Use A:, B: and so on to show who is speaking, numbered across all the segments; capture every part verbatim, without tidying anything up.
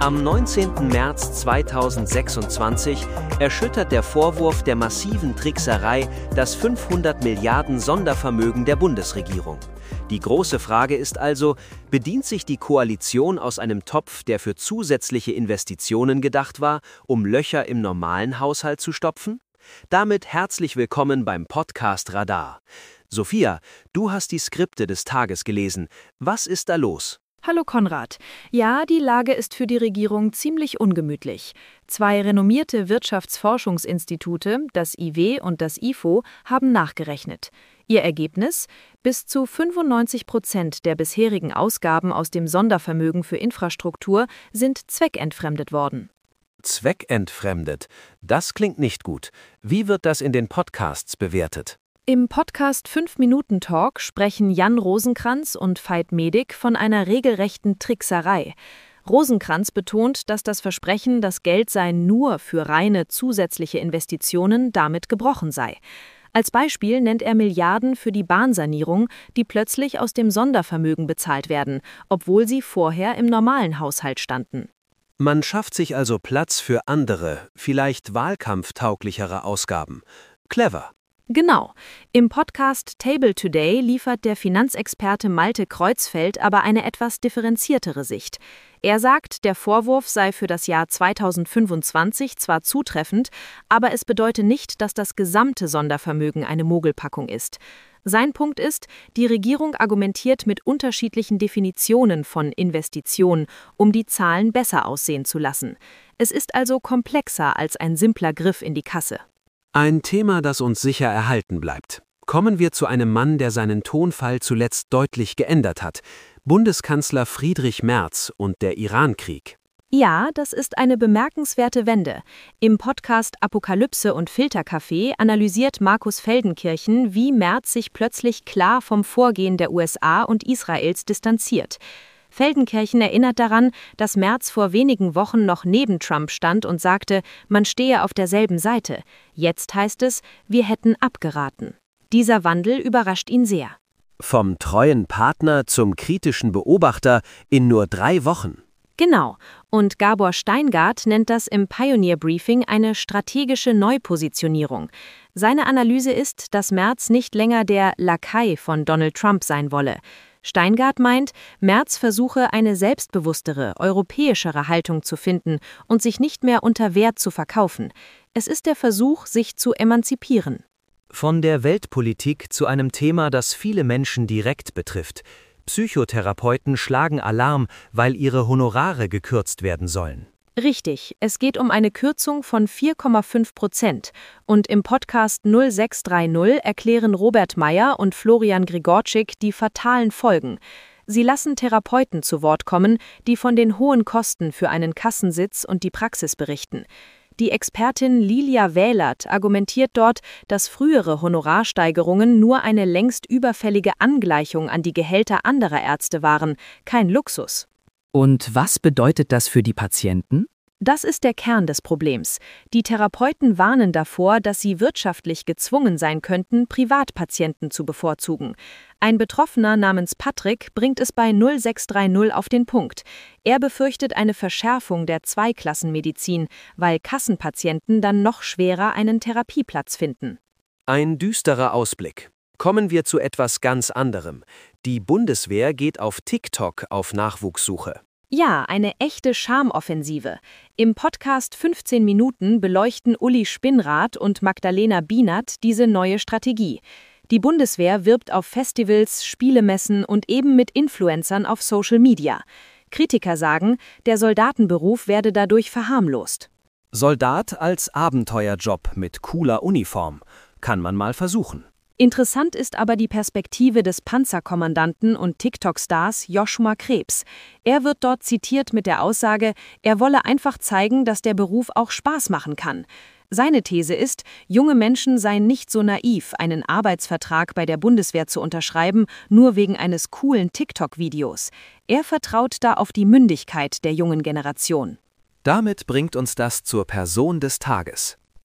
A: Am neunzehnten März zweitausendsechsundzwanzig erschüttert der Vorwurf der massiven Trickserei das fünfhundert Milliarden Sondervermögen der Bundesregierung. Die große Frage ist also, bedient sich die Koalition aus einem Topf, der für zusätzliche Investitionen gedacht war, um Löcher im normalen Haushalt zu stopfen? Damit herzlich willkommen beim Podcast Radar. Sophia, du hast die Skripte des Tages gelesen. Was ist da los?
B: Hallo Konrad. Ja, die Lage ist für die Regierung ziemlich ungemütlich. Zwei renommierte Wirtschaftsforschungsinstitute, das I W und das I F O, haben nachgerechnet. Ihr Ergebnis? Bis zu fünfundneunzig Prozent der bisherigen Ausgaben aus dem Sondervermögen für Infrastruktur sind zweckentfremdet worden.
A: Zweckentfremdet? Das klingt nicht gut. Wie wird das in den Podcasts bewertet?
B: Im Podcast fünf Minuten Talk sprechen Jan Rosenkrantz und Veit Medig von einer regelrechten Trickserei. Rosenkrantz betont, dass das Versprechen, das Geld sei nur für reine zusätzliche Investitionen, damit gebrochen sei. Als Beispiel nennt er Milliarden für die Bahnsanierung, die plötzlich aus dem Sondervermögen bezahlt werden, obwohl sie vorher im normalen Haushalt standen.
A: Man schafft sich also Platz für andere, vielleicht wahlkampftauglichere Ausgaben. Clever.
B: Genau. Im Podcast Table Today liefert der Finanzexperte Malte Kreuzfeld aber eine etwas differenziertere Sicht. Er sagt, der Vorwurf sei für das Jahr zweitausendfünfundzwanzig zwar zutreffend, aber es bedeute nicht, dass das gesamte Sondervermögen eine Mogelpackung ist. Sein Punkt ist, die Regierung argumentiert mit unterschiedlichen Definitionen von Investitionen, um die Zahlen besser aussehen zu lassen. Es ist also komplexer als ein simpler Griff in die Kasse.
A: Ein Thema, das uns sicher erhalten bleibt. Kommen wir zu einem Mann, der seinen Tonfall zuletzt deutlich geändert hat. Bundeskanzler Friedrich Merz und der Irankrieg.
B: Ja, das ist eine bemerkenswerte Wende. Im Podcast Apokalypse und Filterkaffee analysiert Markus Feldenkirchen, wie Merz sich plötzlich klar vom Vorgehen der U S A und Israels distanziert. Feldenkirchen erinnert daran, dass Merz vor wenigen Wochen noch neben Trump stand und sagte, man stehe auf derselben Seite. Jetzt heißt es, wir hätten abgeraten. Dieser Wandel überrascht ihn sehr.
A: Vom treuen Partner zum kritischen Beobachter in nur drei Wochen.
B: Genau. Und Gabor Steingart nennt das im Pioneer Briefing eine strategische Neupositionierung. Seine Analyse ist, dass Merz nicht länger der Lakai von Donald Trump sein wolle. Steingart meint, Merz versuche eine selbstbewusstere, europäischere Haltung zu finden und sich nicht mehr unter Wert zu verkaufen. Es ist der Versuch, sich zu emanzipieren.
A: Von der Weltpolitik zu einem Thema, das viele Menschen direkt betrifft. Psychotherapeuten schlagen Alarm, weil ihre Honorare gekürzt werden sollen.
B: Richtig, es geht um eine Kürzung von vier Komma fünf Prozent. Und im Podcast null sechs drei null erklären Robert Meyer und Florian Grigorczyk die fatalen Folgen. Sie lassen Therapeuten zu Wort kommen, die von den hohen Kosten für einen Kassensitz und die Praxis berichten. Die Expertin Lilia Wählert argumentiert dort, dass frühere Honorarsteigerungen nur eine längst überfällige Angleichung an die Gehälter anderer Ärzte waren, kein Luxus.
C: Und was bedeutet das für die Patienten?
B: Das ist der Kern des Problems. Die Therapeuten warnen davor, dass sie wirtschaftlich gezwungen sein könnten, Privatpatienten zu bevorzugen. Ein Betroffener namens Patrick bringt es bei null sechs drei null auf den Punkt. Er befürchtet eine Verschärfung der Zweiklassenmedizin, weil Kassenpatienten dann noch schwerer einen Therapieplatz finden.
A: Ein düsterer Ausblick. Kommen wir zu etwas ganz anderem. Die Bundeswehr geht auf TikTok auf Nachwuchssuche.
B: Ja, eine echte Charmoffensive. Im Podcast fünfzehn Minuten beleuchten Uli Spinnrath und Magdalena Bienert diese neue Strategie. Die Bundeswehr wirbt auf Festivals, Spielemessen und eben mit Influencern auf Social Media. Kritiker sagen, der Soldatenberuf werde dadurch verharmlost.
A: Soldat als Abenteuerjob mit cooler Uniform. Kann man mal versuchen.
B: Interessant ist aber die Perspektive des Panzerkommandanten und TikTok-Stars Joshua Krebs. Er wird dort zitiert mit der Aussage, er wolle einfach zeigen, dass der Beruf auch Spaß machen kann. Seine These ist, junge Menschen seien nicht so naiv, einen Arbeitsvertrag bei der Bundeswehr zu unterschreiben, nur wegen eines coolen TikTok-Videos. Er vertraut da auf die Mündigkeit der jungen Generation.
A: Damit bringt uns das zur Person des Tages.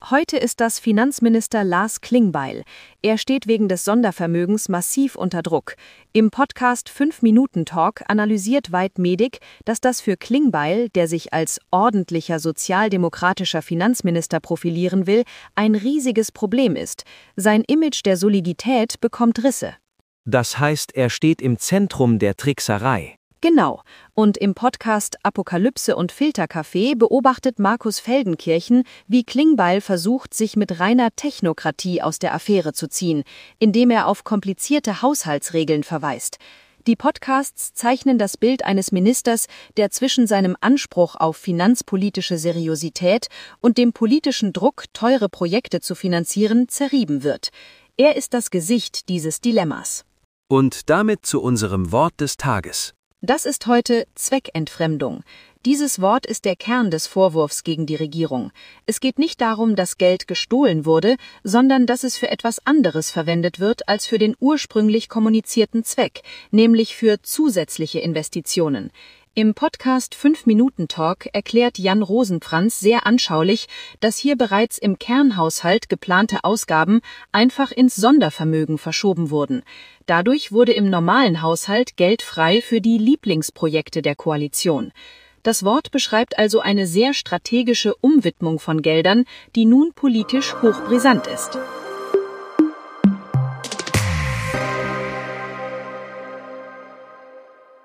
B: Heute ist das Finanzminister Lars Klingbeil. Er steht wegen des Sondervermögens massiv unter Druck. Im Podcast fünf Minuten Talk analysiert Veit Medig, dass das für Klingbeil, der sich als ordentlicher sozialdemokratischer Finanzminister profilieren will, ein riesiges Problem ist. Sein Image der Solidität bekommt Risse.
A: Das heißt, er steht im Zentrum der Trickserei.
B: Genau. Und im Podcast Apokalypse und Filterkaffee beobachtet Markus Feldenkirchen, wie Klingbeil versucht, sich mit reiner Technokratie aus der Affäre zu ziehen, indem er auf komplizierte Haushaltsregeln verweist. Die Podcasts zeichnen das Bild eines Ministers, der zwischen seinem Anspruch auf finanzpolitische Seriosität und dem politischen Druck, teure Projekte zu finanzieren, zerrieben wird. Er ist das Gesicht dieses Dilemmas.
A: Und damit zu unserem Wort des Tages.
B: Das ist heute Zweckentfremdung. Dieses Wort ist der Kern des Vorwurfs gegen die Regierung. Es geht nicht darum, dass Geld gestohlen wurde, sondern dass es für etwas anderes verwendet wird als für den ursprünglich kommunizierten Zweck, nämlich für zusätzliche Investitionen. Im Podcast fünf Minuten Talk erklärt Jan Rosenkrantz sehr anschaulich, dass hier bereits im Kernhaushalt geplante Ausgaben einfach ins Sondervermögen verschoben wurden. Dadurch wurde im normalen Haushalt Geld frei für die Lieblingsprojekte der Koalition. Das Wort beschreibt also eine sehr strategische Umwidmung von Geldern, die nun politisch hochbrisant ist.